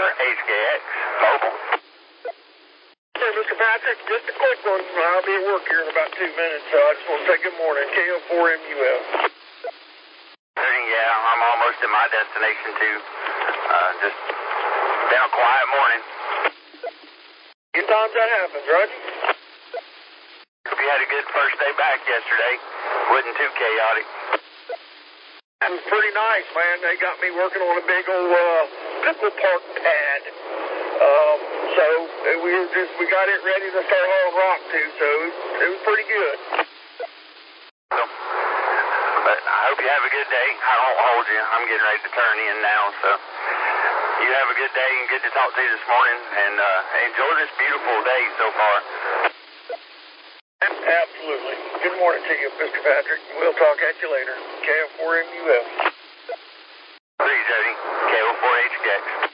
HKX Mobile. Hey, Mr. Patrick, just a quick one. I'll be at work here in about 2 minutes, so I just want to say good morning. KO4MUF. Yeah, I'm almost at my destination too. Just been a quiet morning. Sometimes that happens, right? Hope you had a good first day back yesterday. Wasn't too chaotic. It was pretty nice, man. They got me working on a big old pickle park pad. So we got it ready to start hauling rock to, so it was pretty good. But I hope you have a good day. I won't hold you. I'm getting ready to turn in now, so you have a good day and good to talk to you this morning, and enjoy this beautiful day so far. Absolutely. Good morning to you, Mr. Patrick. We'll talk at you later. KO4MUF. See you, Jody. KO4HKX.